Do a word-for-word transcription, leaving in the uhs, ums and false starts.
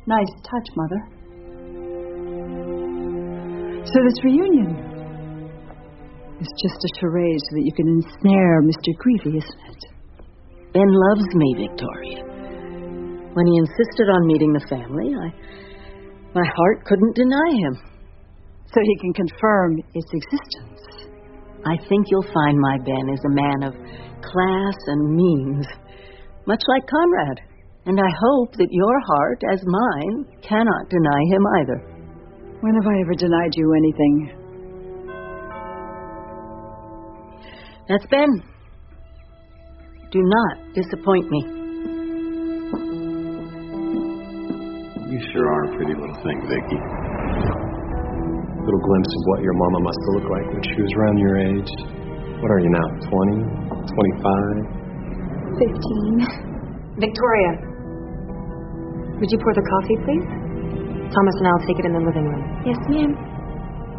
Nice touch, Mother. So this reunion is just a charade so that you can ensnare Mister Greeley, isn't it? Ben loves me, Victoria. When he insisted on meeting the family, I, my heart couldn't deny him. So he can confirm its existence. I think you'll find my Ben is a man of class and means, much like Conrad. And I hope that your heart, as mine, cannot deny him either. When have I ever denied you anything? That's Ben. Do not disappoint me. You sure are a pretty little thing, Vicky. Little glimpse of what your mama must have looked like when she was around your age. What are you now, twenty? twenty-five? fifteen. Victoria, would you pour the coffee, please? Thomas and I'll take it in the living room. Yes, ma'am.